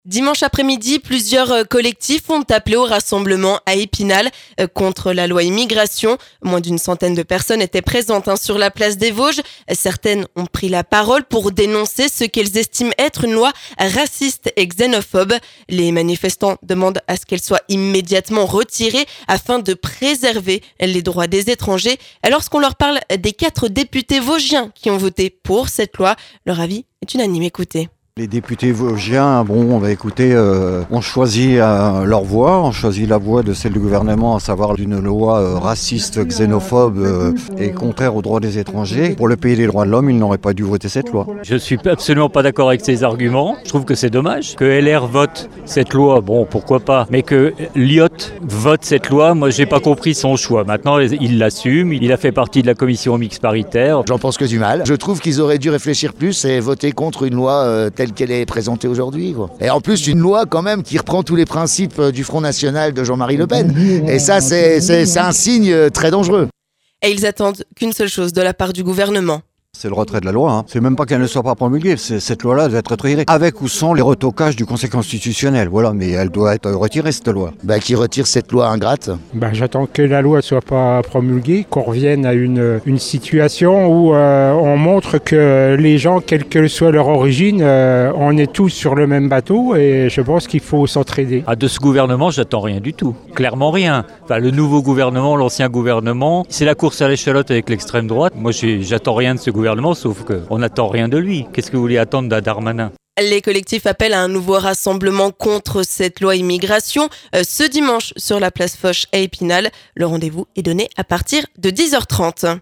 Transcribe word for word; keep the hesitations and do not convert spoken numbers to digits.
Dimanche après-midi, plusieurs collectifs ont appelé au rassemblement à Épinal contre la loi immigration. Moins d'une centaine de personnes étaient présentes hein, sur la place des Vosges. Certaines ont pris la parole pour dénoncer ce qu'elles estiment être une loi raciste et xénophobe. Les manifestants demandent à ce qu'elle soit immédiatement retirée afin de préserver les droits des étrangers. Lorsqu'on leur parle des quatre députés vosgiens qui ont voté pour cette loi, leur avis est unanime. Écoutez. Les députés vosgiens, bon, on va écouter, euh, ont choisi euh, leur voie, ont choisi la voie de celle du gouvernement, à savoir d'une loi euh, raciste, xénophobe euh, et contraire aux droits des étrangers. Pour le pays des droits de l'homme, ils n'auraient pas dû voter cette loi. Je suis absolument pas d'accord avec ces arguments. Je trouve que c'est dommage que L R vote cette loi. Bon, pourquoi pas. Mais que Liot vote cette loi, moi, j'ai pas compris son choix. Maintenant, il l'assume. Il a fait partie de la commission mixte paritaire. J'en pense que du mal. Je trouve qu'ils auraient dû réfléchir plus et voter contre une loi euh, telle qu'elle est présentée aujourd'hui, quoi. Et en plus, une loi quand même qui reprend tous les principes du Front National de Jean-Marie Le Pen. Et ça, c'est, c'est, c'est un signe très dangereux. Et ils attendent qu'une seule chose de la part du gouvernement. C'est le retrait de la loi. Hein. C'est même pas qu'elle ne soit pas promulguée. C'est, cette loi-là doit être retirée. Avec ou sans les retocages du Conseil constitutionnel. Voilà, mais elle doit être retirée, cette loi. Bah, qui retire cette loi ingrate. Bah, j'attends que la loi soit pas promulguée, qu'on revienne à une, une situation où euh, on montre que les gens, quelle que soit leur origine, euh, on est tous sur le même bateau et je pense qu'il faut s'entraider. Ah, de ce gouvernement, j'attends rien du tout. Clairement rien. Enfin, le nouveau gouvernement, l'ancien gouvernement, c'est la course à l'échalote avec l'extrême droite. Moi, j'ai, j'attends rien de ce gouvernement. Sauf qu'on n'attend rien de lui. Qu'est-ce que vous voulez attendre d'un Darmanin ? Les collectifs appellent à un nouveau rassemblement contre cette loi immigration euh, ce dimanche sur la place Foch à Épinal. Le rendez-vous est donné à partir de dix heures trente.